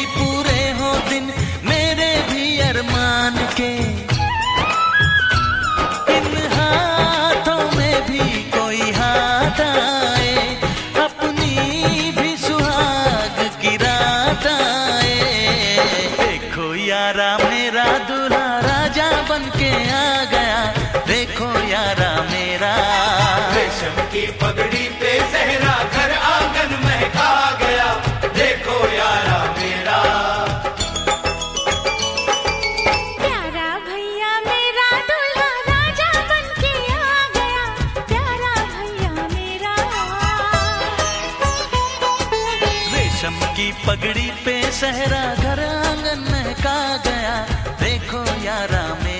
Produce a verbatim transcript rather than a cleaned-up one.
भी पूरे हो दिन मेरे भी अरमान के। इन हाथों में भी कोई हाथ आए, अपनी भी सुहाग की रात आए। देखो यारा मेरा दूल्हा राजा बन के आ गया, देखो यारा मेरा। रेशम की पगड़ी पे सहरा घर आंगन महका गया, देखो यारा मेरा। प्यारा भैया मेरा दूल्हा राजा बन के आ गया, प्यारा भैया मेरा। रेशम की पगड़ी पे सहरा घर आंगन महका गया, देखो यारा मेरा।